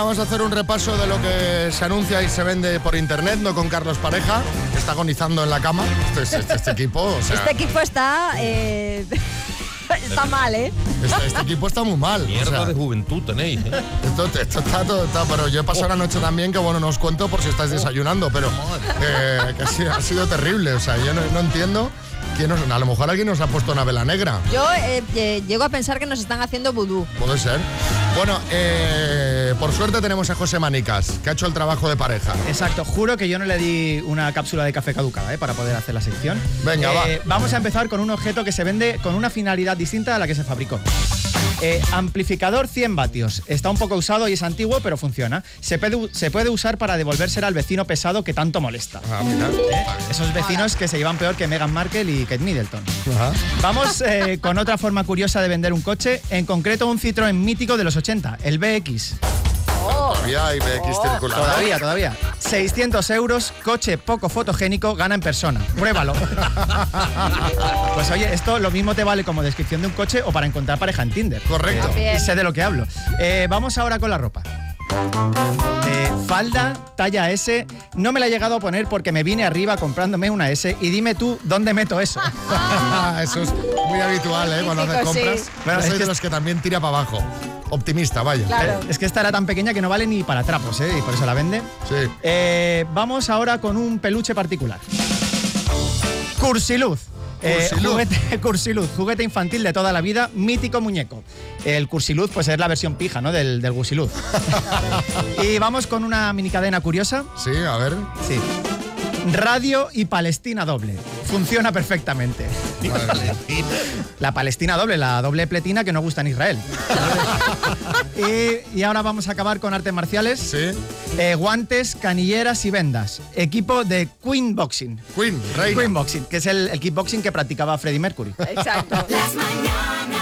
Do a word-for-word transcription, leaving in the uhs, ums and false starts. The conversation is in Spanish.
vamos a hacer un repaso de lo que se anuncia y se vende por internet, no con Carlos Pareja, que está agonizando en la cama. Este, este, este equipo, o sea, Este equipo está... Eh... Está mal, ¿eh? Este, este equipo está muy mal. Mierda, o sea, de juventud tenéis, ¿eh? Esto, esto está todo, está, pero yo he pasado la noche también, que bueno, no os cuento por si estáis desayunando, pero eh, que ha sido, ha sido terrible. O sea, yo no, no entiendo quién nos, a lo mejor alguien nos ha puesto una vela negra. Yo eh, eh, llego a pensar que nos están haciendo vudú. Puede ser. Bueno, eh, por suerte tenemos a José Manicas, que ha hecho el trabajo de pareja. Exacto, juro que yo no le di una cápsula de café caducada, ¿eh? Para poder hacer la sección. Venga, eh, va. Vamos a empezar con un objeto que se vende con una finalidad distinta a la que se fabricó. Eh, amplificador cien vatios. Está un poco usado y es antiguo, pero funciona. Se puede, se puede usar para devolvérsela al vecino pesado que tanto molesta. Ah, mira. ¿Eh? Esos vecinos que se llevan peor que Meghan Markle y Kate Middleton. Ajá. Vamos eh, con otra forma curiosa de vender un coche, en concreto un Citroën mítico de los ochenta, el B X. Todavía hay B X circular. Todavía, todavía. seiscientos euros, coche poco fotogénico, gana en persona. Pruébalo. Pues oye, esto lo mismo te vale como descripción de un coche o para encontrar pareja en Tinder. Correcto. Eh, y sé de lo que hablo. Eh, vamos ahora con la ropa. Eh, falda, talla S. No me la he llegado a poner porque me vine arriba comprándome una S. Y dime tú, ¿dónde meto eso? Eso es muy habitual, ¿eh? Cuando haces compras. Sí. Bueno, Es soy que de los que también tira para abajo. Optimista, vaya. Claro. Eh, es que esta era tan pequeña que no vale ni para trapos, ¿eh? Y por eso la vende. Sí. Eh, vamos ahora con un peluche particular. Cursiluz. Eh, Cursiluz. juguete, Cursiluz, juguete infantil de toda la vida, mítico muñeco. El Cursiluz, pues es la versión pija, ¿no? Del, del Gusiluz. Y vamos con una mini cadena curiosa. Sí, a ver. Sí. Radio y Palestina doble. Funciona perfectamente. La Palestina doble, la doble pletina que no gusta en Israel. y, y ahora vamos a acabar con artes marciales. Sí. Eh, guantes, canilleras y vendas. Equipo de Queen Boxing. Queen, reina. Queen Boxing, que es el, el kickboxing que practicaba Freddie Mercury. Exacto. Las mañanas.